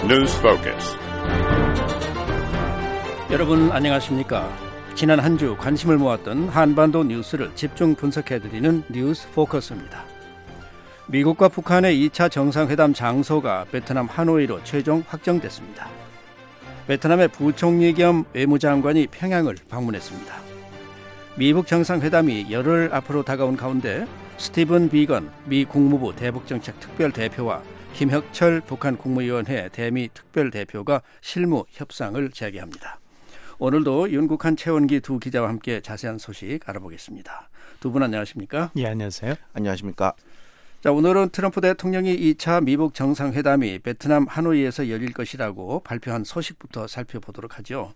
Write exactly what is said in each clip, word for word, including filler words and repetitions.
News Focus. 여러분 안녕하십니까? 지난 한 주 관심을 모았던 한반도 뉴스를 집중 분석해드리는 뉴스 포커스입니다. 미국과 북한의 이 차 정상회담 장소가 베트남 하노이로 최종 확정됐습니다. 베트남의 부총리 겸 외무장관이 평양을 방문했습니다. 미북 정상회담이 열흘 앞으로 다가온 가운데 스티븐 비건 미 국무부 대북정책 특별대표와 김혁철 북한 국무위원회 대미 특별대표가 실무 협상을 재개합니다. 오늘도 윤국한 최원기 두 기자와 함께 자세한 소식 알아보겠습니다. 두 분 안녕하십니까? 예, 안녕하세요. 안녕하십니까? 자, 오늘은 트럼프 대통령이 이 차 미북 정상회담이 베트남 하노이에서 열릴 것이라고 발표한 소식부터 살펴보도록 하죠.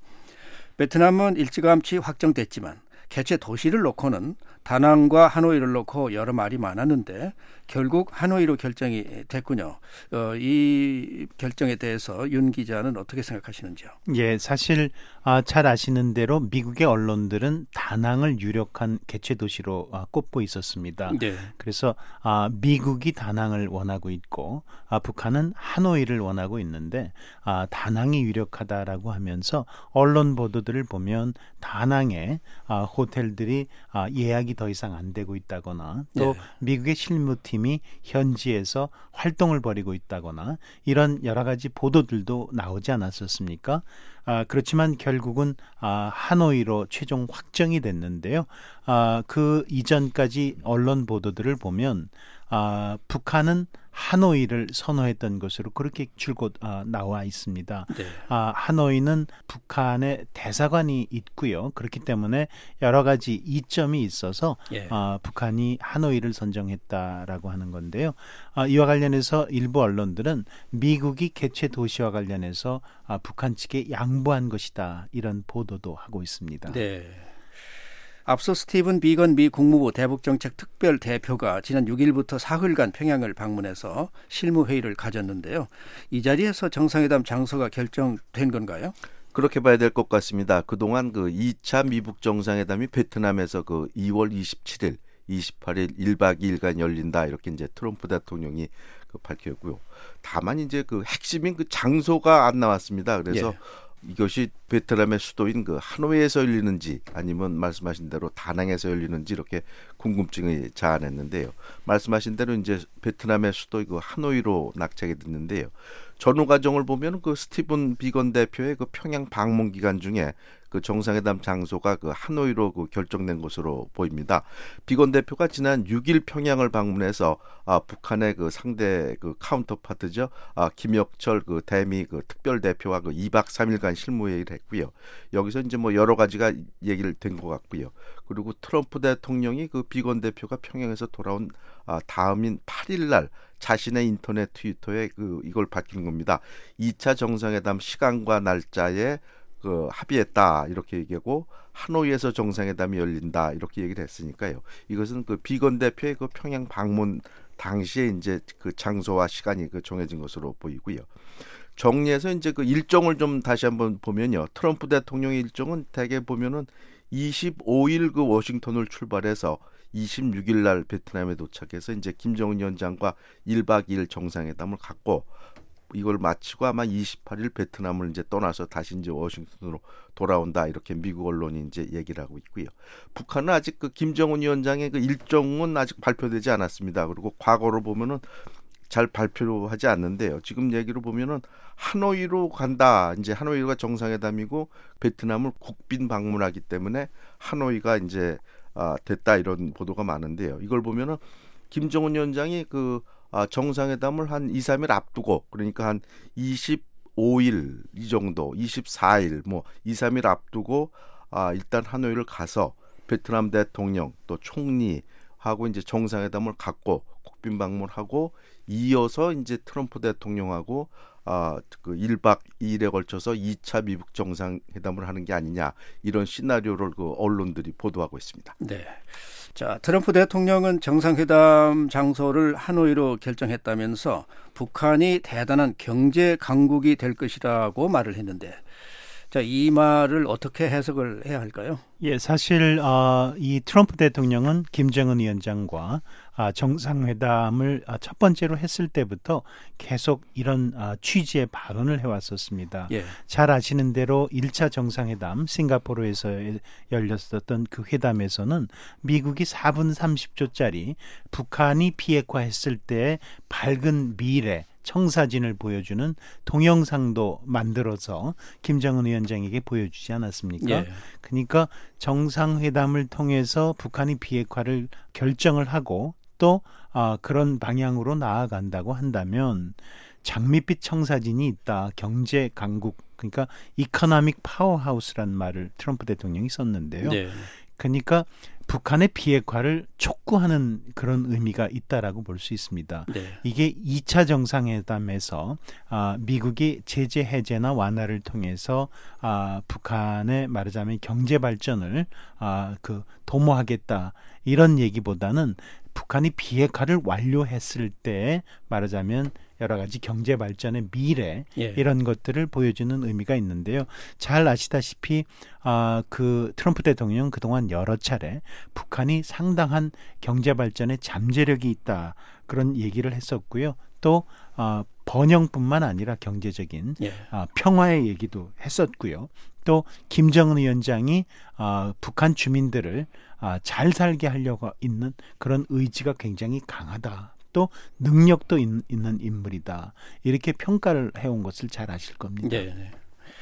베트남은 일찌감치 확정됐지만 개최 도시를 놓고는 다낭과 하노이를 놓고 여러 말이 많았는데 결국 하노이로 결정이 됐군요. 어, 이 결정에 대해서 윤 기자는 어떻게 생각하시는지요? 예, 사실 아, 잘 아시는 대로 미국의 언론들은 다낭을 유력한 개최 도시로 아, 꼽고 있었습니다. 네. 그래서 아, 미국이 다낭을 원하고 있고 아, 북한은 하노이를 원하고 있는데 아, 다낭이 유력하다라고 하면서 언론 보도들을 보면 다낭에 아, 호텔들이 아, 예약이 더 이상 안 되고 있다거나 또 네. 미국의 실무팀이 현지에서 활동을 벌이고 있다거나 이런 여러 가지 보도들도 나오지 않았었습니까? 아, 그렇지만 결국은 아, 하노이로 최종 확정이 됐는데요. 아, 그 이전까지 언론 보도들을 보면 아, 북한은 하노이를 선호했던 것으로 그렇게 줄곧 아, 나와 있습니다. 네. 아, 하노이는 북한의 대사관이 있고요. 그렇기 때문에 여러 가지 이점이 있어서 예. 아, 북한이 하노이를 선정했다라고 하는 건데요. 아, 이와 관련해서 일부 언론들은 미국이 개최 도시와 관련해서 아, 북한 측에 양보한 것이다 이런 보도도 하고 있습니다. 네. 앞서 스티븐 비건 미 국무부 대북정책 특별대표가 지난 육 일부터 사흘간 평양을 방문해서 실무회의를 가졌는데요. 이 자리에서 정상회담 장소가 결정된 건가요? 그렇게 봐야 될 것 같습니다. 그동안 그 이 차 미북 정상회담이 베트남에서 그 이월 이십칠일, 이십팔일 일 박 이 일간 열린다 이렇게 이제 트럼프 대통령이 그 밝혔고요. 다만 이제 그 핵심인 그 장소가 안 나왔습니다. 그래서 예. 이것이 베트남의 수도인 그 하노이에서 열리는지 아니면 말씀하신 대로 다낭에서 열리는지 이렇게 궁금증이 자아냈는데요. 말씀하신 대로 이제 베트남의 수도 그 하노이로 낙찰이 됐는데요. 전후 과정을 보면 그 스티븐 비건 대표의 그 평양 방문 기간 중에 그 정상회담 장소가 그 하노이로 그 결정된 것으로 보입니다. 비건 대표가 지난 육 일 평양을 방문해서 아, 북한의 그 상대 그 카운터파트죠. 아, 김혁철 그 대미 그 특별 대표와 그 이 박 삼 일간 실무회의를 했고요. 여기서 이제 뭐 여러 가지가 얘기를 된 것 같고요. 그리고 트럼프 대통령이 그 비건 대표가 평양에서 돌아온 아, 다음인 팔 일 날 자신의 인터넷 트위터에 그 이걸 밝힌 겁니다. 이 차 정상회담 시간과 날짜에 그 합의했다 이렇게 얘기하고 하노이에서 정상회담이 열린다 이렇게 얘기를 했으니까요. 이것은 그 비건 대표의 그 평양 방문 당시에 이제 그 장소와 시간이 그 정해진 것으로 보이고요. 정리해서 이제 그 일정을 좀 다시 한번 보면요. 트럼프 대통령의 일정은 대개 보면은 이십오일 그 워싱턴을 출발해서 이십육일 날 베트남에 도착해서 이제 김정은 위원장과 일 박 이 일 정상회담을 갖고 이걸 마치고 아마 이십팔일 베트남을 이제 떠나서 다시 이제 워싱턴으로 돌아온다 이렇게 미국 언론이 이제 얘기를 하고 있고요. 북한은 아직 그 김정은 위원장의 그 일정은 아직 발표되지 않았습니다. 그리고 과거로 보면은 잘 발표하지 않는데요. 지금 얘기로 보면은 하노이로 간다. 이제 하노이가 정상회담이고 베트남을 국빈 방문하기 때문에 하노이가 이제 아, 됐다 이런 보도가 많은데요. 이걸 보면은 김정은 위원장이 그 아, 정상회담을 한 이, 삼 일 앞두고 그러니까 한 이십오일 이 정도, 이십사일 뭐 이, 삼 일 앞두고 아, 일단 하노이를 가서 베트남 대통령 또 총리하고 이제 정상회담을 갖고 국빈 방문하고 이어서 이제 트럼프 대통령하고 아, 그 일 박 이 일에 걸쳐서 이 차 미북 정상회담을 하는 게 아니냐 이런 시나리오를 그 언론들이 보도하고 있습니다. 네. 자, 트럼프 대통령은 정상회담 장소를 하노이로 결정했다면서 북한이 대단한 경제 강국이 될 것이라고 말을 했는데 자, 이 말을 어떻게 해석을 해야 할까요? 예, 사실 어, 이 트럼프 대통령은 김정은 위원장과 아, 정상회담을 아, 첫 번째로 했을 때부터 계속 이런 아, 취지의 발언을 해왔었습니다. 예. 잘 아시는 대로 일 차 정상회담 싱가포르에서 열렸었던 그 회담에서는 미국이 사 분 삼십 초짜리 북한이 비핵화했을 때의 밝은 미래 청사진을 보여주는 동영상도 만들어서 김정은 위원장에게 보여주지 않았습니까? 예. 그러니까 정상회담을 통해서 북한이 비핵화를 결정을 하고 또 어, 그런 방향으로 나아간다고 한다면 장밋빛 청사진이 있다. 경제 강국, 그러니까 이코노믹 파워하우스라는 말을 트럼프 대통령이 썼는데요. 네. 그러니까 북한의 비핵화를 촉구하는 그런 의미가 있다라고 볼 수 있습니다. 네. 이게 이 차 정상회담에서 아, 미국이 제재 해제나 완화를 통해서 아, 북한의 말하자면 경제 발전을 아, 그 도모하겠다 이런 얘기보다는 북한이 비핵화를 완료했을 때 말하자면 여러 가지 경제 발전의 미래 예. 이런 것들을 보여주는 의미가 있는데요. 잘 아시다시피 아, 그 트럼프 대통령 그동안 여러 차례 북한이 상당한 경제 발전에 잠재력이 있다 그런 얘기를 했었고요. 또 아, 번영뿐만 아니라 경제적인 예. 아, 평화의 얘기도 했었고요. 또 김정은 위원장이 아, 북한 주민들을 아, 잘 살게 하려고 있는 그런 의지가 굉장히 강하다. 또 능력도 있, 있는 인물이다. 이렇게 평가를 해온 것을 잘 아실 겁니다. 네, 네.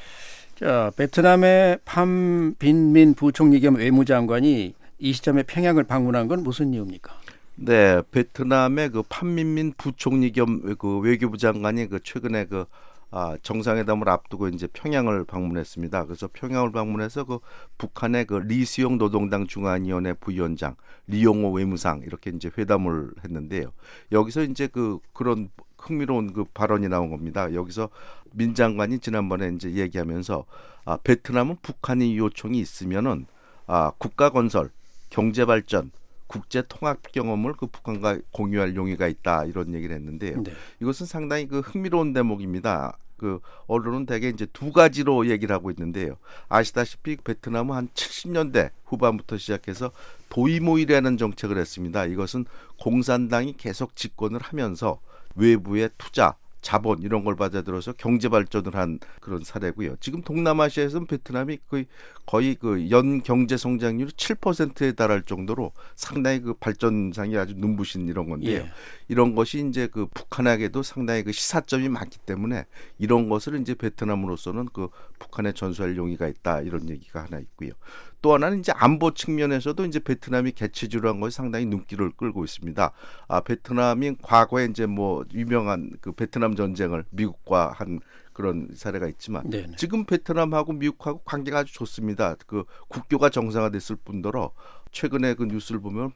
자, 베트남의 팜 빈민 부총리 겸 외무장관이 이 시점에 평양을 방문한 건 무슨 이유입니까? 네, 베트남의 그 팜민민 부총리 겸 그 외교부 장관이 그 최근에 그 아, 정상회담을 앞두고 이제 평양을 방문했습니다. 그래서 평양을 방문해서 그 북한의 그 리수용 노동당 중앙위원회 부위원장, 리용호 외무상 이렇게 이제 회담을 했는데요. 여기서 이제 그 그런 흥미로운 그 발언이 나온 겁니다. 여기서 민 장관이 지난번에 이제 얘기하면서 아, 베트남은 북한의 요청이 있으면은 아, 국가 건설, 경제 발전, 국제 통합 경험을 그 북한과 공유할 용의가 있다 이런 얘기를 했는데요. 네. 이것은 상당히 그 흥미로운 대목입니다. 그 언론은 대개 이제 두 가지로 얘기를 하고 있는데요. 아시다시피 베트남은 한 칠십 년대 후반부터 시작해서 도이모이라는 정책을 했습니다. 이것은 공산당이 계속 집권을 하면서 외부의 투자, 자본 이런 걸 받아들여서 경제 발전을 한 그런 사례고요. 지금 동남아시아에서는 베트남이 거의 거의 그 연 경제 성장률이 칠 퍼센트에 달할 정도로 상당히 그 발전상이 아주 눈부신 이런 건데요. 예. 이런 것이 이제 그 북한에게도 상당히 그 시사점이 많기 때문에 이런 것을 이제 베트남으로서는 그 북한에 전수할 용의가 있다 이런 얘기가 하나 있고요. 또 하나는 이제 안보 측면에서도 이제 베트남이 개체주로 한 것이 상당히 눈길을 끌고 있습니다. 아, 베트남이 과거에 이제 뭐 유명한 그 베트남 전쟁을 미국과 한 그런 사례가 있지만 네네. 지금 베트남하고 미국하고 관계가 아주 좋습니다. 그 국교가 정상화됐을 뿐더러 최근에 그 뉴스를 보면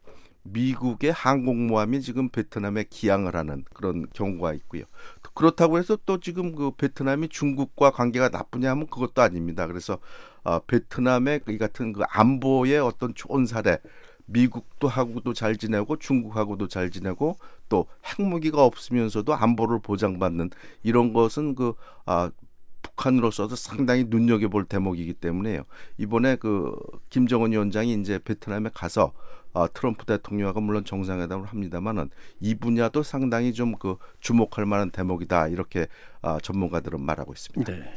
미국의 항공모함이 지금 베트남에 기항을 하는 그런 경우가 있고요. 그렇다고 해서 또 지금 그 베트남이 중국과 관계가 나쁘냐 하면 그것도 아닙니다. 그래서 어, 베트남의 이 같은 그 안보의 어떤 좋은 사례, 미국도 하고도 잘 지내고 중국하고도 잘 지내고 또 핵무기가 없으면서도 안보를 보장받는 이런 것은 그 아, 북한으로서도 상당히 눈여겨볼 대목이기 때문에요. 이번에 그 김정은 위원장이 이제 베트남에 가서 어, 트럼프 대통령하고 물론 정상회담을 합니다만은 이 분야도 상당히 좀 그 주목할 만한 대목이다 이렇게 어, 전문가들은 말하고 있습니다. 네.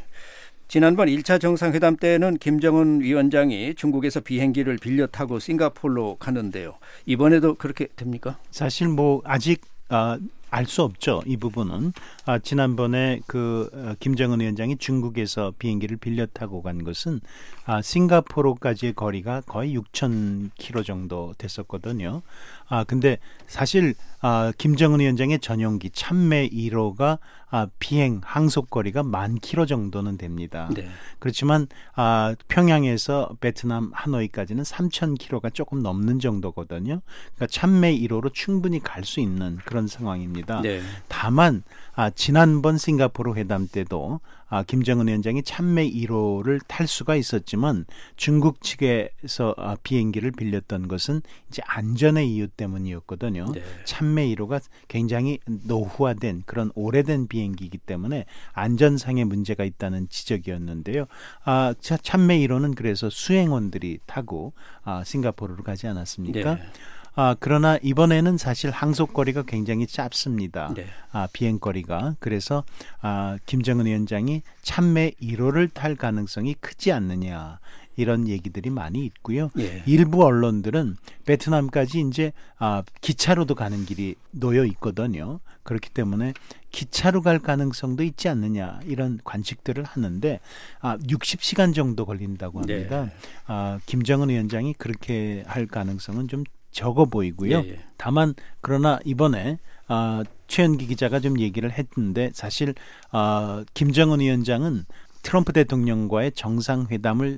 지난번 일 차 정상회담 때는 김정은 위원장이 중국에서 비행기를 빌려 타고 싱가포르로 가는데요. 이번에도 그렇게 됩니까? 사실 뭐 아직 아, 알 수 없죠. 이 부분은 아, 지난번에 그 어, 김정은 위원장이 중국에서 비행기를 빌려 타고 간 것은 아, 싱가포르까지의 거리가 거의 육천 킬로미터 정도 됐었거든요. 아 근데 사실 아, 김정은 위원장의 전용기 참매 일 호가 아, 비행 항속 거리가 만 킬로미터 정도는 됩니다. 네. 그렇지만 아, 평양에서 베트남 하노이까지는 삼천 킬로미터가 조금 넘는 정도거든요. 그러니까 참매 일 호로 충분히 갈 수 있는 그런 상황입니다. 있습니다. 네. 다만 아, 지난번 싱가포르 회담 때도 아, 김정은 위원장이 참매 일 호를 탈 수가 있었지만 중국 측에서 아, 비행기를 빌렸던 것은 이제 안전의 이유 때문이었거든요. 네. 참매 일 호가 굉장히 노후화된 그런 오래된 비행기이기 때문에 안전상의 문제가 있다는 지적이었는데요. 아, 참매 일 호는 그래서 수행원들이 타고 아, 싱가포르로 가지 않았습니까? 네. 아, 그러나 이번에는 사실 항속거리가 굉장히 짧습니다. 네. 아, 비행거리가. 그래서 아, 김정은 위원장이 참매 일 호를 탈 가능성이 크지 않느냐. 이런 얘기들이 많이 있고요. 예. 일부 언론들은 베트남까지 이제 아, 기차로도 가는 길이 놓여 있거든요. 그렇기 때문에 기차로 갈 가능성도 있지 않느냐 이런 관측들을 하는데 아, 육십 시간 정도 걸린다고 합니다. 네. 아, 김정은 위원장이 그렇게 할 가능성은 좀 적어 보이고요. 예, 예. 다만 그러나 이번에 아, 최현기 기자가 좀 얘기를 했는데 사실 아, 김정은 위원장은 트럼프 대통령과의 정상회담을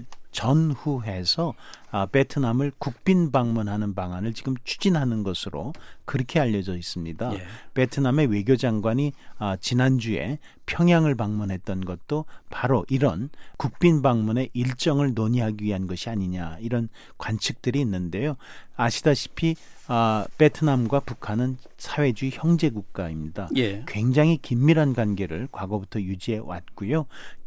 전후해서 아, 베트남을 국빈 방문하는 방안을 지금 추진하는 것으로 그렇게 알려져 있습니다. 예. 베트남의 외교장관이 아, 지난주에 평양을 방문했던 것도 바로 이런 국빈 방문의 일정을 논의하기 위한 것이 아니냐 이런 관측들이 있는데요. 아시다시피 아, 베트남과 북한은 사회주의 형제 국가입니다. 예. 굉장히 긴밀한 관계를 과거부터 유지해 왔고요.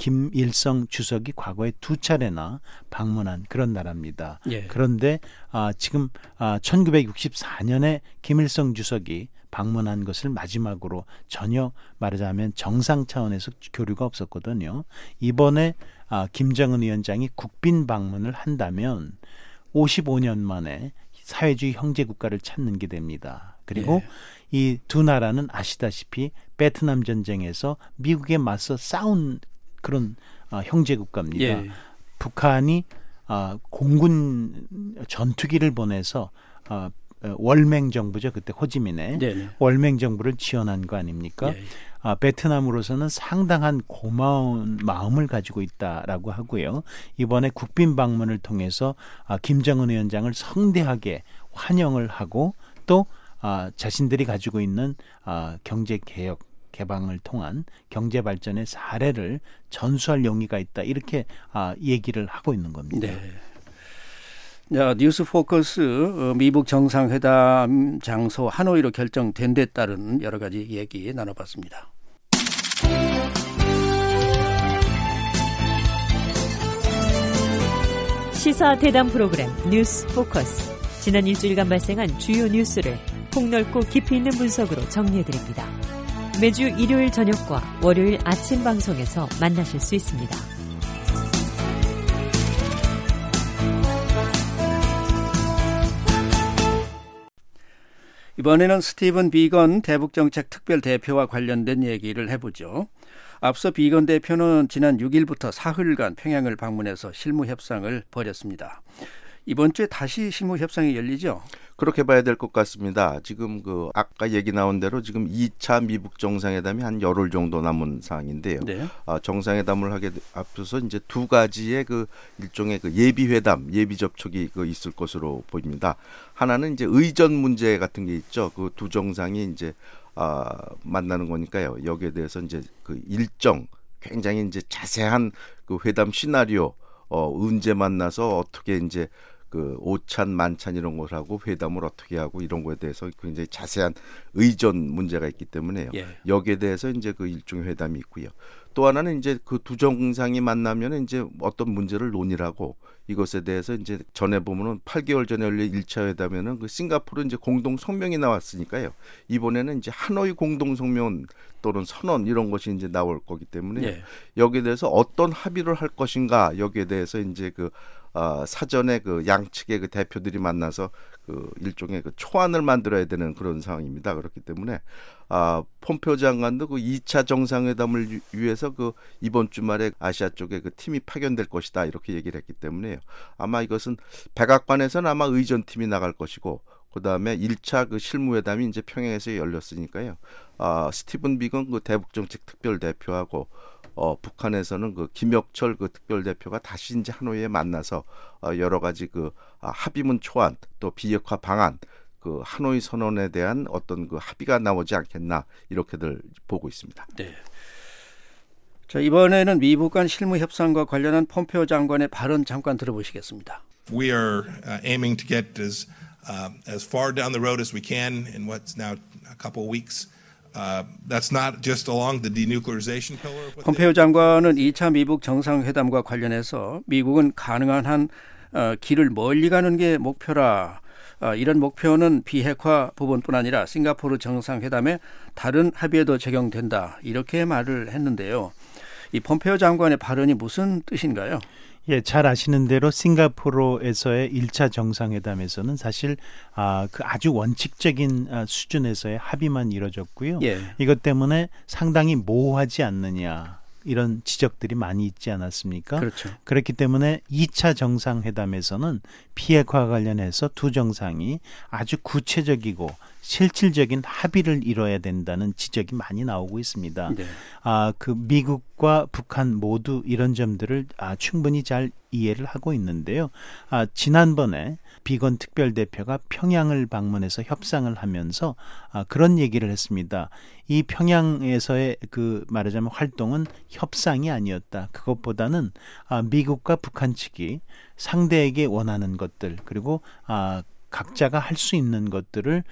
김일성 주석이 과거에 두 차례나 방문한 그런 나라입니다. 예. 그런데 아, 지금 아, 천구백육십사 년에 김일성 주석이 방문한 것을 마지막으로 전혀 말하자면 정상 차원에서 교류가 없었거든요. 이번에 아, 김정은 위원장이 국빈 방문을 한다면 오십오 년 만에 사회주의 형제 국가를 찾는 게 됩니다. 그리고 예. 이 두 나라는 아시다시피 베트남 전쟁에서 미국에 맞서 싸운 그런 어, 형제 국가입니다. 예. 북한이 어, 공군 전투기를 보내서 어, 월맹 정부죠. 그때 호지민의 네네. 월맹 정부를 지원한 거 아닙니까? 예. 아, 베트남으로서는 상당한 고마운 마음을 가지고 있다라고 하고요. 이번에 국빈 방문을 통해서 아, 김정은 위원장을 성대하게 환영을 하고 또 아, 자신들이 가지고 있는 아, 경제 개혁 개방을 통한 경제 발전의 사례를 전수할 용의가 있다. 이렇게 아, 얘기를 하고 있는 겁니다. 네. 자, 뉴스 포커스 미북 정상회담 장소 하노이로 결정된 데 따른 여러 가지 얘기 나눠봤습니다. 시사 대담 프로그램 뉴스 포커스. 지난 일주일간 발생한 주요 뉴스를 폭넓고 깊이 있는 분석으로 정리해드립니다. 매주 일요일 저녁과 월요일 아침 방송에서 만나실 수 있습니다. 이번에는 스티븐 비건 대북정책 특별대표와 관련된 얘기를 해보죠. 앞서 비건 대표는 지난 육 일부터 사흘간 평양을 방문해서 실무 협상을 벌였습니다. 이번 주에 다시 실무 협상이 열리죠? 그렇게 봐야 될 것 같습니다. 지금 그 아까 얘기 나온 대로 지금 이 차 미북 정상회담이 한 열흘 정도 남은 상황인데요. 네. 아, 정상회담을 하게 앞서서 이제 두 가지의 그 일종의 그 예비 회담, 예비 접촉이 그 있을 것으로 보입니다. 하나는 이제 의전 문제 같은 게 있죠. 그 두 정상이 이제 아, 만나는 거니까요. 여기에 대해서 이제 그 일정, 굉장히 이제 자세한 그 회담 시나리오, 어, 언제 만나서 어떻게 이제 그 오찬 만찬 이런 걸 하고 회담을 어떻게 하고 이런 거에 대해서 굉장히 자세한 의전 문제가 있기 때문에요. 예. 여기에 대해서 이제 그 일종의 회담이 있고요. 또 하나는 이제 그 두 정상이 만나면 이제 어떤 문제를 논의를 하고 이것에 대해서 이제 전에 보면은 팔 개월 전에 열린 일 차 회담에는 그 싱가포르 이제 공동 성명이 나왔으니까요. 이번에는 이제 하노이 공동 성명 또는 선언 이런 것이 이제 나올 거기 때문에 예. 여기에 대해서 어떤 합의를 할 것인가 여기에 대해서 이제 그 어, 사전에 그 양측의 그 대표들이 만나서 그 일종의 그 초안을 만들어야 되는 그런 상황입니다. 그렇기 때문에 아, 폼페오 장관도 그 이 차 정상회담을 위해서 그 이번 주말에 아시아 쪽에 그 팀이 파견될 것이다 이렇게 얘기를 했기 때문에요. 아마 이것은 백악관에서는 아마 의전팀이 나갈 것이고 그 다음에 일 차 그 실무회담이 이제 평양에서 열렸으니까요. 아, 스티븐 비건 그 대북정책 특별대표하고 어, 북한에서는 그 김혁철 그 특별대표가 다시 이제 하노이에 만나서 어, 여러 가지 그 아, 합의문 초안 또 비핵화 방안 그 하노이 선언에 대한 어떤 그 합의가 나오지 않겠나 이렇게들 보고 있습니다. 네. 자, 이번에는 미국 간 실무 협상과 관련한 폼페오 장관의 발언 잠깐 들어보시겠습니다. We are uh, aiming to get as uh, as far down the road as we can in what's now a couple of weeks. Uh, that's not just along the denuclearization pillar. 폼페오 장관은 이 차 미북 정상회담과 관련해서 미국은 가능한 한 어, 길을 멀리 가는 게 목표라. 어, 이런 목표는 비핵화 부분뿐 아니라 싱가포르 정상회담의 다른 합의에도 적용된다. 이렇게 말을 했는데요. 이 폼페오 장관의 발언이 무슨 뜻인가요? 예, 잘 아시는 대로 싱가포르에서의 일 차 정상회담에서는 사실 아, 그 아주 원칙적인 아, 수준에서의 합의만 이뤄졌고요. 예. 이것 때문에 상당히 모호하지 않느냐 이런 지적들이 많이 있지 않았습니까? 그렇죠. 그렇기 때문에 이 차 정상회담에서는 비핵화 관련해서 두 정상이 아주 구체적이고 실질적인 합의를 이뤄야 된다는 지적이 많이 나오고 있습니다. 네. 아, 그 미국과 북한 모두 이런 점들을 아, 충분히 잘 이해를 하고 있는데요. 아, 지난번에 비건 특별대표가 평양을 방문해서 협상을 하면서 아, 그런 얘기를 했습니다. 이 평양에서의 그 말하자면 활동은 협상이 아니었다. 그것보다는 아, 미국과 북한 측이 상대에게 원하는 것들 그리고 아, 각자가 할 수 있는 것들을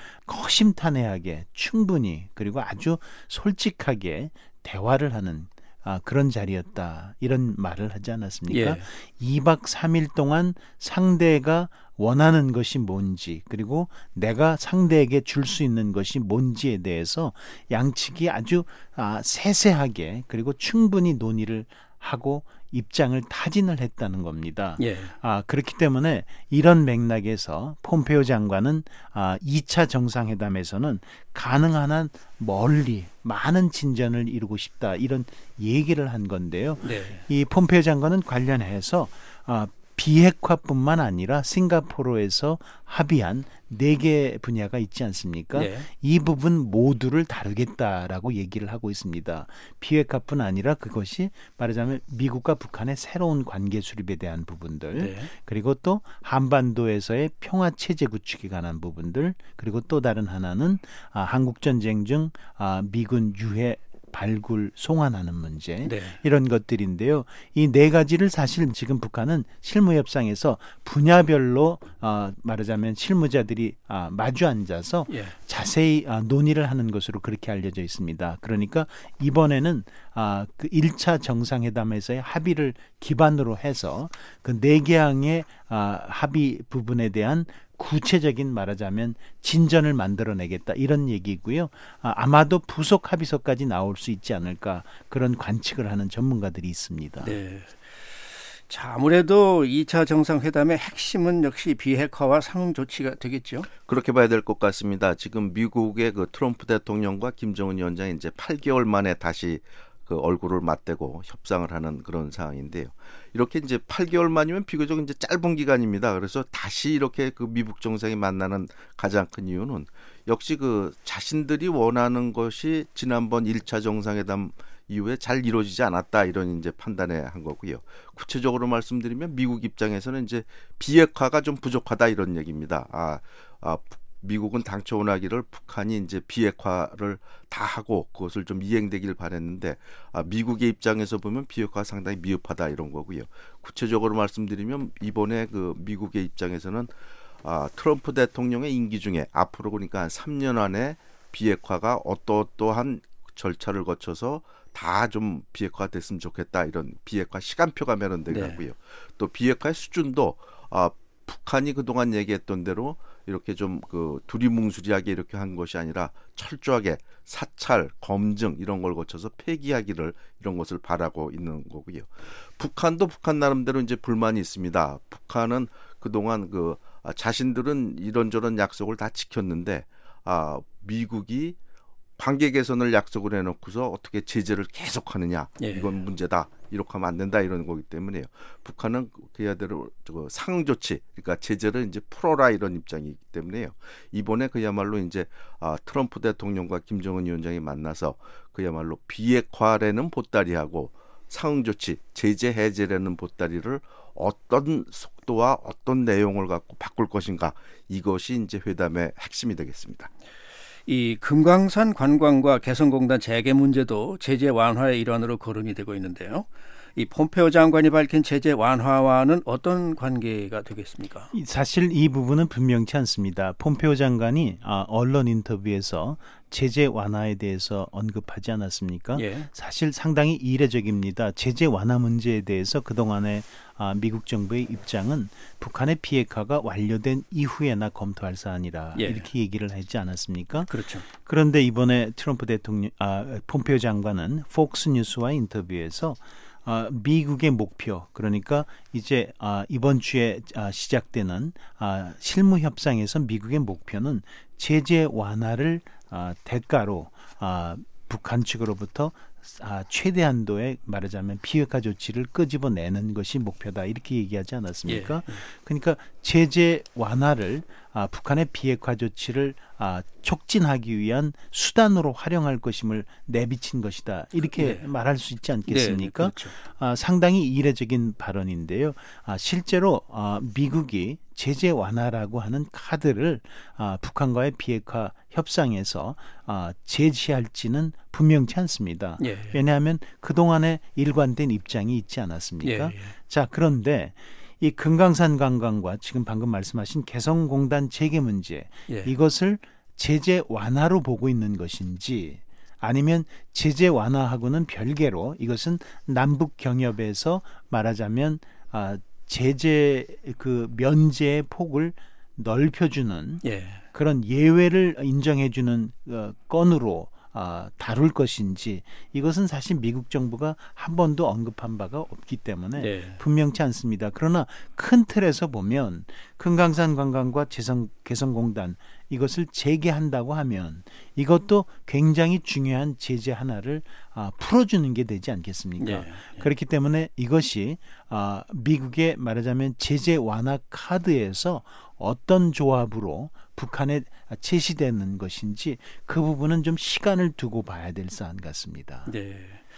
허심탄회하게 충분히 그리고 아주 솔직하게 대화를 하는 아, 그런 자리였다. 이런 말을 하지 않았습니까? 예. 이 박 삼 일 동안 상대가 원하는 것이 뭔지 그리고 내가 상대에게 줄 수 있는 것이 뭔지에 대해서 양측이 아주 아, 세세하게 그리고 충분히 논의를 하고 입장을 타진을 했다는 겁니다. 예. 아, 그렇기 때문에 이런 맥락에서 폼페오 장관은 아, 이 차 정상회담에서는 가능한 한 멀리 많은 진전을 이루고 싶다 이런 얘기를 한 건데요. 네. 이 폼페오 장관은 관련해서 아, 비핵화뿐만 아니라 싱가포르에서 합의한 네 개 분야가 있지 않습니까? 네. 이 부분 모두를 다루겠다라고 얘기를 하고 있습니다. 비핵화뿐 아니라 그것이 말하자면 미국과 북한의 새로운 관계 수립에 대한 부분들 네. 그리고 또 한반도에서의 평화 체제 구축에 관한 부분들 그리고 또 다른 하나는 아, 한국전쟁 중 아, 미군 유해 발굴, 송환하는 문제 네. 이런 것들인데요. 이 네 가지를 사실 지금 북한은 실무협상에서 분야별로 어, 말하자면 실무자들이 어, 마주 앉아서 예. 자세히 어, 논의를 하는 것으로 그렇게 알려져 있습니다. 그러니까 이번에는 어, 그 일 차 정상회담에서의 합의를 기반으로 해서 그 네 개항의 어, 합의 부분에 대한 구체적인 말하자면 진전을 만들어내겠다 이런 얘기고요. 아, 아마도 부속 합의서까지 나올 수 있지 않을까 그런 관측을 하는 전문가들이 있습니다. 네. 자, 아무래도 이 차 정상회담의 핵심은 역시 비핵화와 상응 조치가 되겠죠. 그렇게 봐야 될 것 같습니다. 지금 미국의 그 트럼프 대통령과 김정은 위원장이 이제 팔 개월 만에 다시 그 얼굴을 맞대고 협상을 하는 그런 상황인데요. 이렇게 이제 팔 개월 만이면 비교적 이제 짧은 기간입니다. 그래서 다시 이렇게 그 미북 정상이 만나는 가장 큰 이유는 역시 그 자신들이 원하는 것이 지난번 일 차 정상회담 이후에 잘 이루어지지 않았다 이런 이제 판단에 한 거고요. 구체적으로 말씀드리면 미국 입장에서는 이제 비핵화가 좀 부족하다 이런 얘기입니다. 아, 아 미국은 당초 원하기를 북한이 이제 비핵화를 다 하고 그것을 좀 이행되길 바랬는데 아, 미국의 입장에서 보면 비핵화가 상당히 미흡하다 이런 거고요. 구체적으로 말씀드리면 이번에 그 미국의 입장에서는 아, 트럼프 대통령의 임기 중에 앞으로 그러니까 한 삼 년 안에 비핵화가 어떠어떠한 절차를 거쳐서 다 좀 비핵화가 됐으면 좋겠다 이런 비핵화 시간표가 마련되고요. 네. 또 비핵화의 수준도 아, 북한이 그동안 얘기했던 대로 이렇게 좀 그 두리뭉술하게 이렇게 한 것이 아니라 철저하게 사찰, 검증 이런 걸 거쳐서 폐기하기를 이런 것을 바라고 있는 거고요. 북한도 북한 나름대로 이제 불만이 있습니다. 북한은 그동안 그 아, 자신들은 이런저런 약속을 다 지켰는데 아, 미국이 관계 개선을 약속을 해놓고서 어떻게 제재를 계속하느냐 예. 이건 문제다 이렇게 하면 안 된다 이런 거기 때문에요. 북한은 그야대로 상응 조치 그러니까 제재를 이제 풀어라 이런 입장이기 때문에요. 이번에 그야말로 이제 아, 트럼프 대통령과 김정은 위원장이 만나서 그야말로 비핵화라는 보따리하고 상응 조치 제재 해제라는 보따리를 어떤 속 속도와 어떤 내용을 갖고 바꿀 것인가 이것이 이제 회담의 핵심이 되겠습니다. 이 금강산 관광과 개성공단 재개 문제도 제재 완화의 일환으로 거론이 되고 있는데요. 이 폼페오 장관이 밝힌 제재 완화와는 어떤 관계가 되겠습니까? 사실 이 부분은 분명치 않습니다. 폼페오 장관이 언론 인터뷰에서 제재 완화에 대해서 언급하지 않았습니까? 예. 사실 상당히 이례적입니다. 제재 완화 문제에 대해서 그동안의 미국 정부의 입장은 북한의 비핵화가 완료된 이후에나 검토할 사안이라 예. 이렇게 얘기를 하지 않았습니까? 그렇죠. 그런데 이번에 트럼프 대통령, 아, 폼페오 장관은 폭스뉴스와 인터뷰에서 아, 미국의 목표, 그러니까 이제 아, 이번 주에 아, 시작되는 아, 실무 협상에서 미국의 목표는 제재 완화를 아, 대가로 아, 북한 측으로부터 아, 최대한도의 말하자면 비핵화 조치를 끄집어내는 것이 목표다 이렇게 얘기하지 않았습니까? 예. 그러니까 제재 완화를 아, 북한의 비핵화 조치를 아, 촉진하기 위한 수단으로 활용할 것임을 내비친 것이다 이렇게 네. 말할 수 있지 않겠습니까? 네, 그렇죠. 아, 상당히 이례적인 발언인데요. 아, 실제로 아, 미국이 제재 완화라고 하는 카드를 아, 북한과의 비핵화 협상에서 아, 제시할지는 분명치 않습니다. 예. 왜냐하면 그동안에 일관된 입장이 있지 않았습니까? 예, 예. 자, 그런데 이 금강산 관광과 지금 방금 말씀하신 개성공단 재개 문제 예. 이것을 제재 완화로 보고 있는 것인지 아니면 제재 완화하고는 별개로 이것은 남북 경협에서 말하자면 아, 제재 그 면제의 폭을 넓혀주는 예. 그런 예외를 인정해주는 어, 건으로 어, 다룰 것인지 이것은 사실 미국 정부가 한 번도 언급한 바가 없기 때문에 네. 분명치 않습니다. 그러나 큰 틀에서 보면 금강산 관광과 재성, 개성공단 이것을 재개한다고 하면 이것도 굉장히 중요한 제재 하나를 아, 풀어주는 게 되지 않겠습니까? 네. 그렇기 때문에 이것이 아, 미국의 말하자면 제재 완화 카드에서 어떤 조합으로 북한에 제시되는 것인지 그 부분은 좀 시간을 두고 봐야 될 사안 같습니다. 네.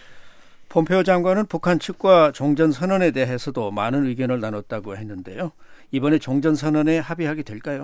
폼페오 장관은 북한 측과 종전선언에 대해서도 많은 의견을 나눴다고 했는데요. 이번에 종전선언에 합의하게 될까요?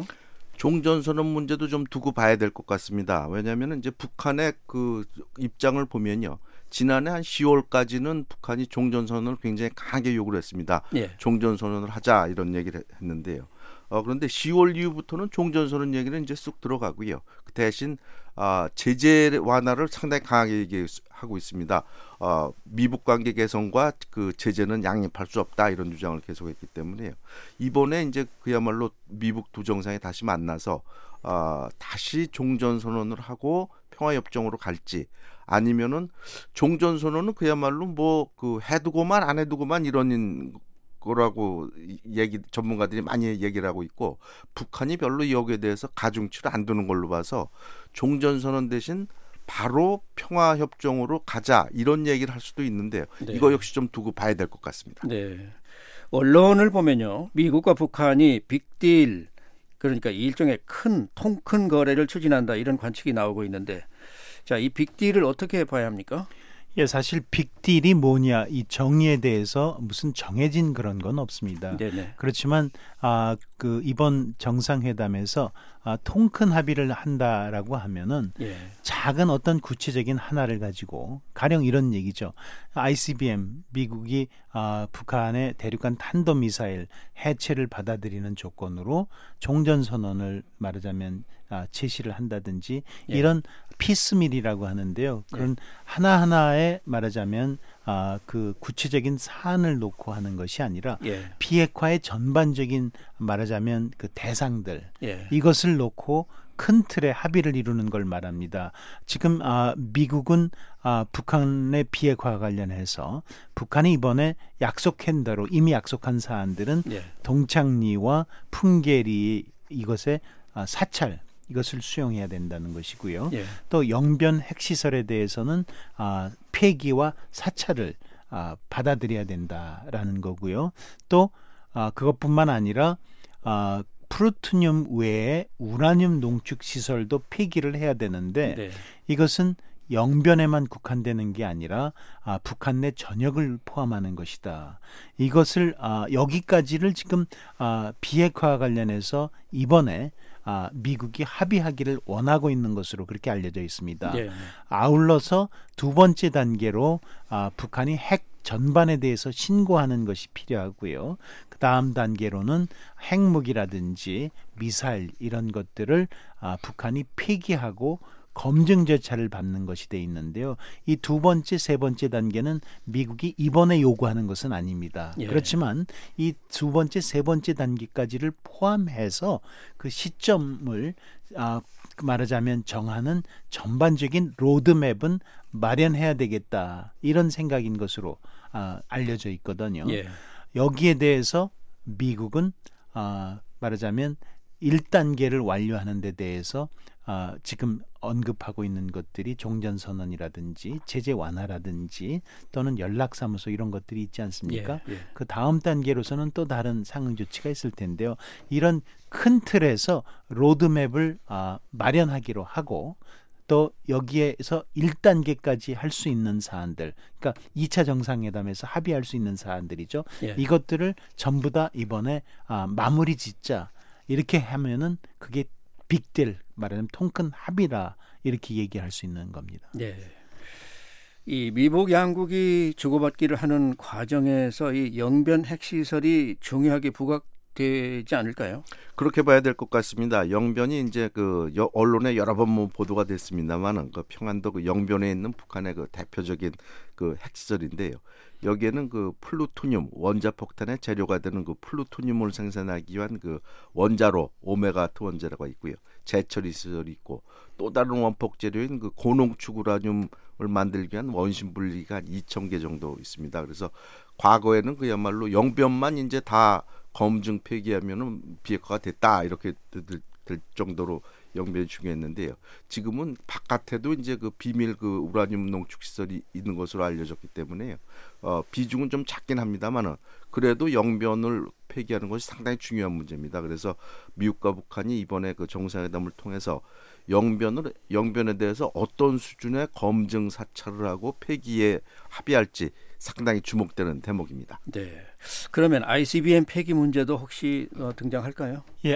종전선언 문제도 좀 두고 봐야 될 것 같습니다. 왜냐하면 이제 북한의 그 입장을 보면요. 지난해 한 시월까지는 북한이 종전선언을 굉장히 강하게 요구를 했습니다. 예. 종전선언을 하자 이런 얘기를 했는데요. 어, 그런데 시월 이후부터는 종전선언 얘기는 이제 쑥 들어가고요. 그 대신 아, 제재 완화를 상당히 강하게 얘기하고 있습니다. 어, 미북 관계 개선과 그 제재는 양립할 수 없다 이런 주장을 계속했기 때문에요. 이번에 이제 그야말로 미북 두 정상이 다시 만나서 어, 다시 종전선언을 하고 평화협정으로 갈지 아니면은 종전선언은 그야말로 뭐 그 해두고만 안 해두고만 이런 거라고 얘기 전문가들이 많이 얘기를 하고 있고 북한이 별로 여기에 대해서 가중치를 안 두는 걸로 봐서 종전선언 대신 바로 평화협정으로 가자 이런 얘기를 할 수도 있는데요. 네. 이거 역시 좀 두고 봐야 될 것 같습니다. 네. 언론을 보면요. 미국과 북한이 빅딜 그러니까 일종의 큰 통 큰 거래를 추진한다 이런 관측이 나오고 있는데 자, 이 빅딜을 어떻게 봐야 합니까? 예, 사실 빅딜이 뭐냐 이 정의에 대해서 무슨 정해진 그런 건 없습니다. 네네. 그렇지만 아, 그 이번 정상회담에서 아, 통큰 합의를 한다라고 하면은 예. 작은 어떤 구체적인 하나를 가지고 가령 이런 얘기죠. 아이씨비엠 미국이 아, 북한의 대륙간 탄도미사일 해체를 받아들이는 조건으로 종전선언을 말하자면 아, 제시를 한다든지 예. 이런 피스밀이라고 하는데요. 그런 예. 하나하나에 말하자면 아, 그 구체적인 사안을 놓고 하는 것이 아니라 예. 비핵화의 전반적인 말하자면 그 대상들 예. 이것을 놓고 큰 틀의 합의를 이루는 걸 말합니다. 지금 아, 미국은 아, 북한의 비핵화 관련해서 북한이 이번에 약속한 대로 이미 약속한 사안들은 예. 동창리와 풍계리 이것의 아, 사찰 이것을 수용해야 된다는 것이고요. 예. 또 영변 핵시설에 대해서는 아, 폐기와 사찰을 아, 받아들여야 된다라는 거고요. 또 아, 그것뿐만 아니라 아, 플루토늄 외에 우라늄 농축 시설도 폐기를 해야 되는데 네. 이것은 영변에만 국한되는 게 아니라 아, 북한 내 전역을 포함하는 것이다. 이것을 아, 여기까지를 지금 아, 비핵화 관련해서 이번에 아, 미국이 합의하기를 원하고 있는 것으로 그렇게 알려져 있습니다. 네. 아울러서 두 번째 단계로 아, 북한이 핵 전반에 대해서 신고하는 것이 필요하고요. 그 다음 단계로는 핵무기라든지 미사일 이런 것들을 아, 북한이 폐기하고 검증 절차를 밟는 것이 돼 있는데요. 이 두 번째, 세 번째 단계는 미국이 이번에 요구하는 것은 아닙니다. 예. 그렇지만 이 두 번째, 세 번째 단계까지를 포함해서 그 시점을 아, 말하자면 정하는 전반적인 로드맵은 마련해야 되겠다. 이런 생각인 것으로 아, 알려져 있거든요. 예. 여기에 대해서 미국은 아, 말하자면 일 단계를 완료하는 데 대해서 아, 지금 언급하고 있는 것들이 종전선언이라든지 제재 완화라든지 또는 연락사무소 이런 것들이 있지 않습니까? 예, 예. 그 다음 단계로서는 또 다른 상응 조치가 있을 텐데요. 이런 큰 틀에서 로드맵을 아, 마련하기로 하고 또 여기에서 일 단계까지 할 수 있는 사안들, 그러니까 이 차 정상회담에서 합의할 수 있는 사안들이죠. 예. 이것들을 전부 다 이번에 아, 마무리 짓자. 이렇게 하면은 그게 빅딜, 말하자면 통큰 합의라 이렇게 얘기할 수 있는 겁니다. 네. 이 미북 양국이 주고받기를 하는 과정에서 이 영변 핵시설이 중요하게 부각되지 않을까요? 그렇게 봐야 될 것 같습니다. 영변이 이제 그 언론에 여러 번 뭐 보도가 됐습니다만은 그 평안도 그 영변에 있는 북한의 그 대표적인 그 핵시설인데요. 여기에는 그 플루토늄 원자폭탄의 재료가 되는 그 플루토늄을 생산하기 위한 그 원자로 오메가2 원자로가 있고요. 제처리 시설이 있고 또 다른 원폭 재료인 그 고농축 우라늄을 만들기 위한 원심 분리가 한 이천 개 정도 있습니다. 그래서 과거에는 그야말로 영변만 이제 다 검증 폐기하면은 비핵화가 됐다 이렇게 될 정도로 영변이 중요했는데요. 지금은 바깥에도 이제 그 비밀 그 우라늄 농축 시설이 있는 것으로 알려졌기 때문에요. 어, 비중은 좀 작긴 합니다만은 그래도 영변을 폐기하는 것이 상당히 중요한 문제입니다. 그래서 미국과 북한이 이번에 그 정상회담을 통해서 영변을 영변에 대해서 어떤 수준의 검증 사찰을 하고 폐기에 합의할지 상당히 주목되는 대목입니다. 네. 그러면 아이씨비엠 폐기 문제도 혹시 어, 등장할까요? 예,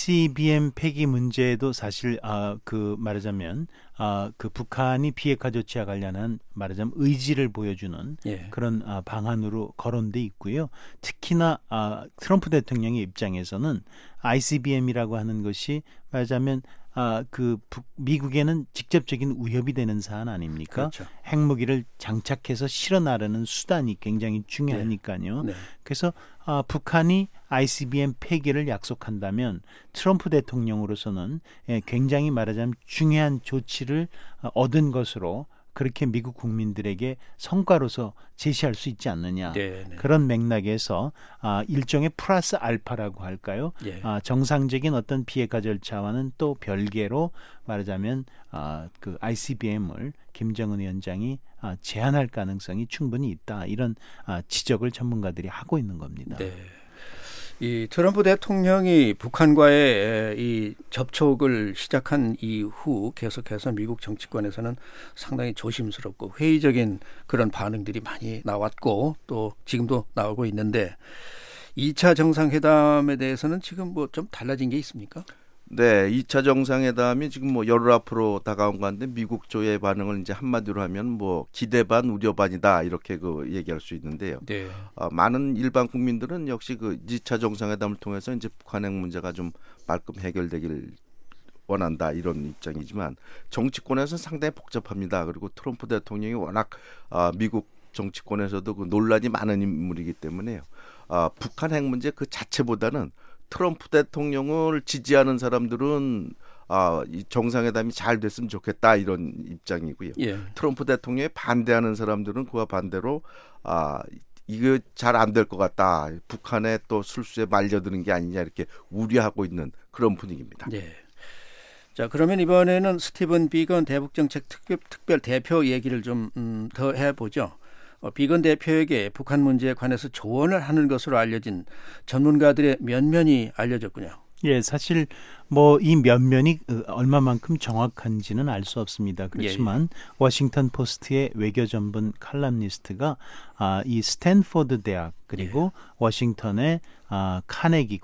아이씨비엠 폐기 문제도 사실 아, 그 말하자면 아, 그 북한이 비핵화 조치와 관련한 말하자면 의지를 보여주는 예. 그런 아, 방안으로 거론돼 있고요. 특히나 아, 트럼프 대통령의 입장에서는 아이씨비엠이라고 하는 것이 말하자면 아, 그 북, 미국에는 직접적인 위협이 되는 사안 아닙니까? 그렇죠. 핵무기를 장착해서 실어 나르는 수단이 굉장히 중요하니까요. 네. 네. 그래서 아, 북한이 아이씨비엠 폐기를 약속한다면 트럼프 대통령으로서는 예, 굉장히 말하자면 중요한 조치를 아, 얻은 것으로 그렇게 미국 국민들에게 성과로서 제시할 수 있지 않느냐. 네네. 그런 맥락에서 아, 일종의 플러스 알파라고 할까요? 예. 아, 정상적인 어떤 비핵화 절차와는 또 별개로 말하자면 아, 그 아이씨비엠을 김정은 위원장이 아, 제한할 가능성이 충분히 있다. 이런 아, 지적을 전문가들이 하고 있는 겁니다. 네. 이 트럼프 대통령이 북한과의 이 접촉을 시작한 이후 계속해서 미국 정치권에서는 상당히 조심스럽고 회의적인 그런 반응들이 많이 나왔고 또 지금도 나오고 있는데 이 차 정상회담에 대해서는 지금 뭐 좀 달라진 게 있습니까? 네, 이 차 정상회담이 지금 뭐 열흘 앞으로 다가온 건데 미국 쪽의 반응을 이제 한마디로 하면 뭐 기대 반 우려 반이다 이렇게 그 얘기할 수 있는데요. 네. 어, 많은 일반 국민들은 역시 그 이 차 정상회담을 통해서 이제 북한 핵 문제가 좀 말끔 해결되길 원한다 이런 입장이지만 정치권에서는 상당히 복잡합니다. 그리고 트럼프 대통령이 워낙 어, 미국 정치권에서도 그 논란이 많은 인물이기 때문에요. 어, 북한 핵 문제 그 자체보다는 트럼프 대통령을 지지하는 사람들은 아, 이 정상회담이 잘 됐으면 좋겠다 이런 입장이고요. 예. 트럼프 대통령에 반대하는 사람들은 그와 반대로 아, 이거 잘 안 될 것 같다. 북한의 또 술수에 말려드는 게 아니냐 이렇게 우려하고 있는 그런 분위기입니다. 예. 자, 그러면 이번에는 스티븐 비건 대북정책 특별, 특별 대표 얘기를 좀 음, 더 해보죠. 어, 비건 대표에게 북한 문제에 관해서 조언을 하는 것으로 알려진 전문가들의 면면이 알려졌군요. 예, 사실 뭐 이 면면이 얼마만큼 정확한지는 알 수 없습니다. 그렇지만 예. 워싱턴 포스트의 외교 전문 칼럼니스트가 아, 이 스탠포드 대학 그리고 예. 워싱턴의 아, 카네기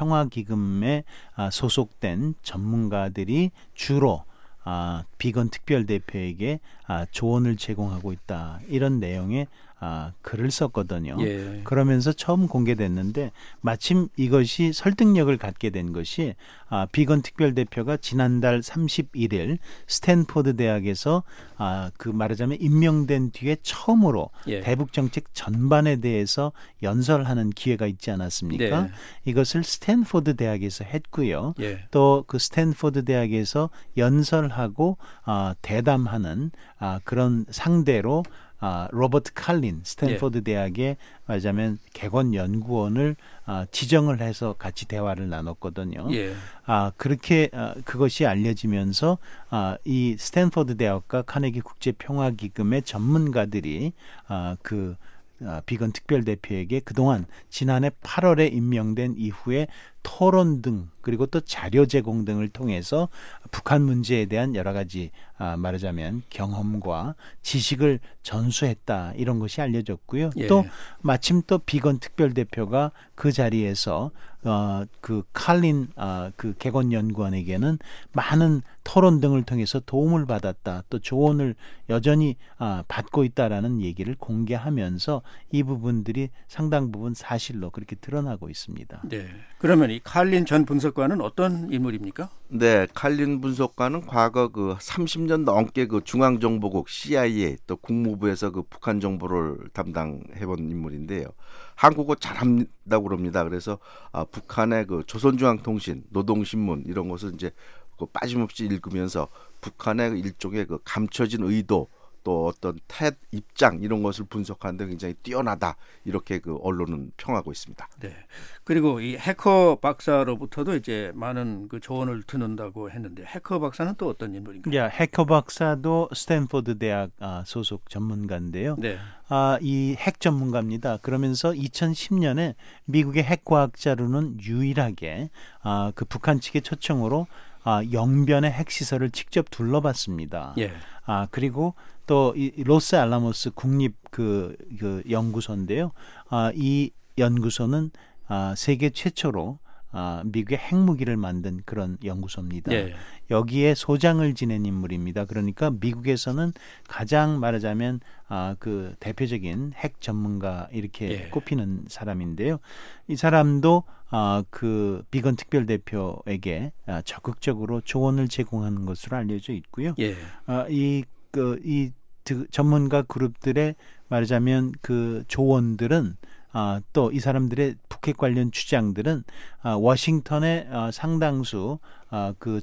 국제평화기금에 아, 소속된 전문가들이 주로 아, 비건 특별대표에게 아, 조언을 제공하고 있다. 이런 내용의 아, 글을 썼거든요. 예. 그러면서 처음 공개됐는데 마침 이것이 설득력을 갖게 된 것이 아, 비건 특별대표가 지난달 삼십일 일 스탠포드 대학에서 아, 그 말하자면 임명된 뒤에 처음으로 예. 대북 정책 전반에 대해서 연설하는 기회가 있지 않았습니까? 네. 이것을 스탠포드 대학에서 했고요. 예. 또 그 스탠포드 대학에서 연설하고 아, 대담하는 아, 그런 상대로 아, 로버트 칼린 스탠포드 예. 대학의 말하자면 객원 연구원을 아, 지정을 해서 같이 대화를 나눴거든요. 예. 아, 그렇게 아, 그것이 알려지면서 아, 이 스탠포드 대학과 카네기 국제평화기금의 전문가들이 아, 그 아, 비건 특별대표에게 그동안 지난해 팔월에 임명된 이후에 토론 등 그리고 또 자료 제공 등을 통해서 북한 문제에 대한 여러 가지 아, 말하자면 경험과 지식을 전수했다 이런 것이 알려졌고요. 예. 또 마침 또 비건 특별대표가 그 자리에서 어, 그 칼린 어, 그 객원 연구원에게는 많은 토론 등을 통해서 도움을 받았다. 또 조언을 여전히 어, 받고 있다라는 얘기를 공개하면서 이 부분들이 상당 부분 사실로 그렇게 드러나고 있습니다. 네. 그러면 이 칼린 전 분석관은 어떤 인물입니까? 네, 칼린 분석관은 과거 그 삼십 년 넘게 그 중앙정보국 씨아이에이 또 국무부에서 그 북한 정보를 담당해본 인물인데요. 한국어 잘한다고 그럽니다. 그래서 아, 북한의 그 조선중앙통신, 노동신문 이런 것을 이제 그 빠짐없이 읽으면서 북한의 일종의 그 감춰진 의도 또 어떤 태 입장 이런 것을 분석하는데 굉장히 뛰어나다 이렇게 그 언론은 평하고 있습니다. 네. 그리고 이 해커 박사로부터도 이제 많은 그 조언을 듣는다고 했는데 해커 박사는 또 어떤 인물인가요? 야, 해커 박사도 스탠포드 대학 아, 소속 전문가인데요. 네. 아, 이 핵 전문가입니다. 그러면서 이천십 년에 미국의 핵과학자로는 유일하게 아, 그 북한 측의 초청으로 아, 영변의 핵시설을 직접 둘러봤습니다. 예. 아, 그리고 또 이 로스 알라모스 국립 그, 그 연구소인데요. 아, 이 연구소는 아, 세계 최초로 아, 미국의 핵무기를 만든 그런 연구소입니다. 예. 여기에 소장을 지낸 인물입니다. 그러니까 미국에서는 가장 말하자면 아, 그 대표적인 핵 전문가 이렇게 예. 꼽히는 사람인데요. 이 사람도 아, 그 비건 특별대표에게 아, 적극적으로 조언을 제공하는 것으로 알려져 있고요. 예. 아, 이 그 이 전문가 그룹들의 말하자면 그 조언들은 아, 또 이 사람들의 북핵 관련 주장들은 아, 워싱턴의 아, 상당수 아, 그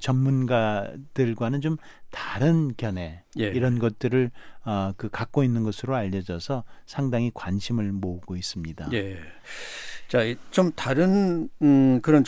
전문가들과는 좀 다른 견해 예. 이런 것들을 아, 그 갖고 있는 것으로 알려져서 상당히 관심을 모으고 있습니다. 예. 자, 좀 다른 음, 그런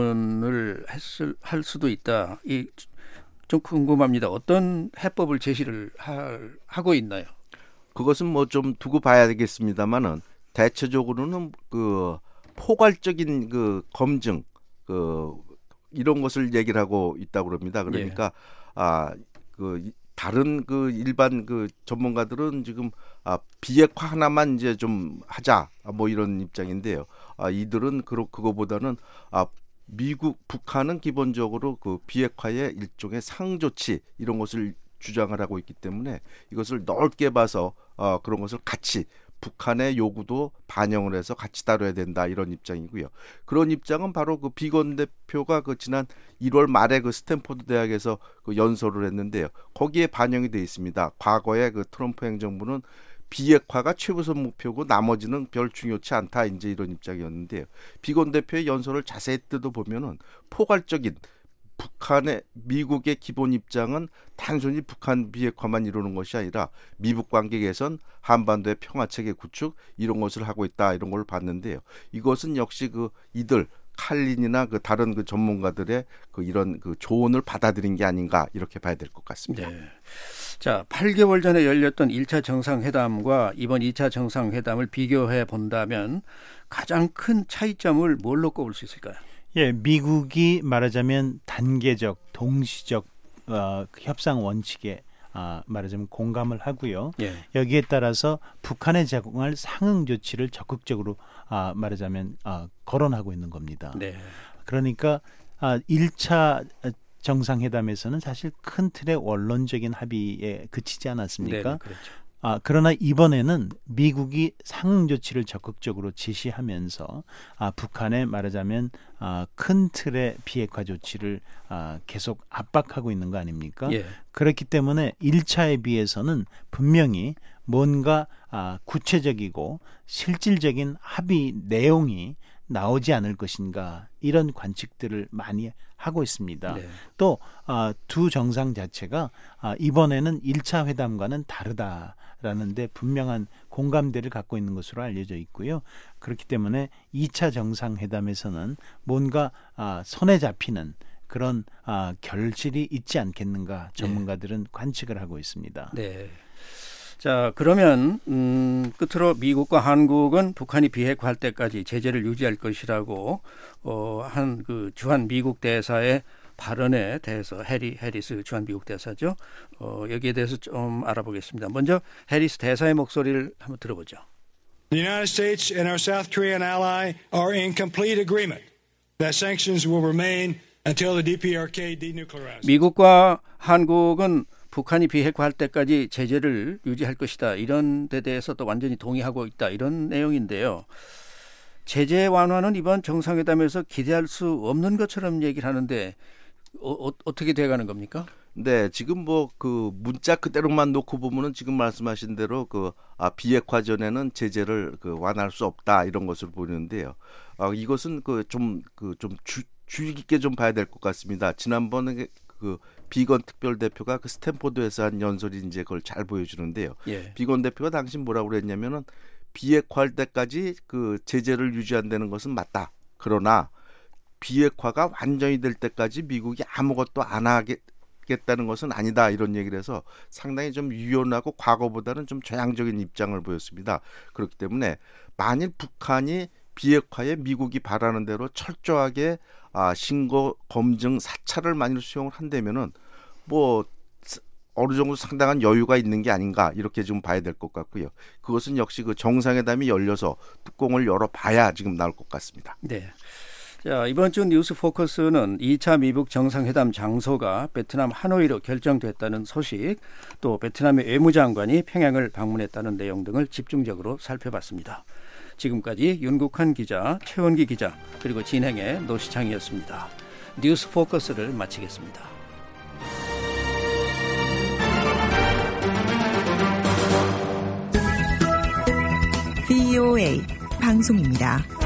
조언을 했을, 할 수도 있다. 이 좀 궁금합니다. 어떤 해법을 제시를 할, 하고 있나요? 그것은 뭐 좀 두고 봐야 되겠습니다만은 대체적으로는 그 포괄적인 그 검증 그 이런 것을 얘기를 하고 있다고 그럽니다. 그러니까 예. 아 그 다른 그 일반 그 전문가들은 지금 아 비핵화 하나만 이제 좀 하자 뭐 이런 입장인데요. 아 이들은 그 그거보다는 아 미국 북한은 기본적으로 그 비핵화의 일종의 상조치 이런 것을 주장을 하고 있기 때문에 이것을 넓게 봐서 어, 그런 것을 같이 북한의 요구도 반영을 해서 같이 다뤄야 된다 이런 입장이고요. 그런 입장은 바로 그 비건 대표가 그 지난 일월 말에 그 스탠포드 대학에서 그 연설을 했는데요. 거기에 반영이 돼 있습니다. 과거에 그 트럼프 행정부는 비핵화가 최우선 목표고 나머지는 별 중요치 않다 이제 이런 입장이었는데요. 비건 대표의 연설을 자세히 뜯어보면은 포괄적인 북한의 미국의 기본 입장은 단순히 북한 비핵화만 이루는 것이 아니라 미북 관계 개선, 한반도의 평화체계 구축 이런 것을 하고 있다 이런 걸 봤는데요. 이것은 역시 그 이들 칼린이나 그 다른 그 전문가들의 그 이런 그 조언을 받아들인 게 아닌가 이렇게 봐야 될 것 같습니다. 네. 자, 팔 개월 전에 열렸던 일 차 정상회담과 이번 이 차 정상회담을 비교해 본다면 가장 큰 차이점을 뭘로 꼽을 수 있을까요? 예, 미국이 말하자면 단계적, 동시적 어, 협상 원칙에 아, 말하자면 공감을 하고요. 예. 여기에 따라서 북한에 제공할 상응 조치를 적극적으로 아, 말하자면 아, 거론하고 있는 겁니다. 네. 그러니까 아, 일 차 정상회담에서는 사실 큰 틀의 원론적인 합의에 그치지 않았습니까? 네, 그렇죠. 아, 그러나 이번에는 미국이 상응 조치를 적극적으로 지시하면서 아, 북한에 말하자면 아, 큰 틀의 비핵화 조치를 아, 계속 압박하고 있는 거 아닙니까? 예. 그렇기 때문에 일 차에 비해서는 분명히 뭔가 아, 구체적이고 실질적인 합의 내용이 나오지 않을 것인가 이런 관측들을 많이 하고 있습니다. 네. 또 두 아, 정상 자체가 아, 이번에는 일 차 회담과는 다르다라는 데 분명한 공감대를 갖고 있는 것으로 알려져 있고요. 그렇기 때문에 이 차 정상회담에서는 뭔가 아, 손에 잡히는 그런 아, 결실이 있지 않겠는가 전문가들은 네. 관측을 하고 있습니다. 네. 자, 그러면 음, 끝으로 미국과 한국은 북한이 비핵화할 때까지 제재를 유지할 것이라고 어, 한 그 주한 미국 대사의 발언에 대해서 해리 해리스 주한 미국 대사죠. 어, 여기에 대해서 좀 알아보겠습니다. 먼저 해리스 대사의 목소리를 한번 들어보죠. The United States and our South Korean ally are in complete agreement that sanctions will remain until the 디피아르케이 denuclearizes. 미국과 한국은 북한이 비핵화할 때까지 제재를 유지할 것이다. 이런 데 대해서 또 완전히 동의하고 있다. 이런 내용인데요. 제재 완화는 이번 정상회담에서 기대할 수 없는 것처럼 얘기를 하는데 어, 어, 어떻게 돼가는 겁니까? 네, 지금 뭐 그 문자 그대로만 놓고 보면은 지금 말씀하신 대로 그 아, 비핵화 전에는 제재를 그 완화할 수 없다 이런 것으로 보이는데요. 아, 이것은 그 좀 그 좀 주의 깊게 좀 봐야 될 것 같습니다. 지난번에 그 비건 특별 대표가 그 스탠포드에서 한 연설이 이제 그걸 잘 보여주는데요. 예. 비건 대표가 당시 뭐라고 그랬냐면은 비핵화할 때까지 그 제재를 유지한다는 것은 맞다. 그러나 비핵화가 완전히 될 때까지 미국이 아무것도 안 하겠다는 것은 아니다. 이런 얘기를 해서 상당히 좀 유연하고 과거보다는 좀 전향적인 입장을 보였습니다. 그렇기 때문에 만일 북한이 비핵화에 미국이 바라는 대로 철저하게 아, 신고 검증 사찰을 만일 수용을 한다면은 뭐 어느 정도 상당한 여유가 있는 게 아닌가 이렇게 좀 봐야 될 것 같고요. 그것은 역시 그 정상회담이 열려서 뚜껑을 열어봐야 지금 나올 것 같습니다. 네. 자, 이번 주 뉴스 포커스는 이 차 미북 정상회담 장소가 베트남 하노이로 결정됐다는 소식, 또 베트남의 외무장관이 평양을 방문했다는 내용 등을 집중적으로 살펴봤습니다. 지금까지 윤국한 기자, 최원기 기자, 그리고 진행의 노시창이었습니다. 뉴스 포커스를 마치겠습니다. 브이오에이 방송입니다.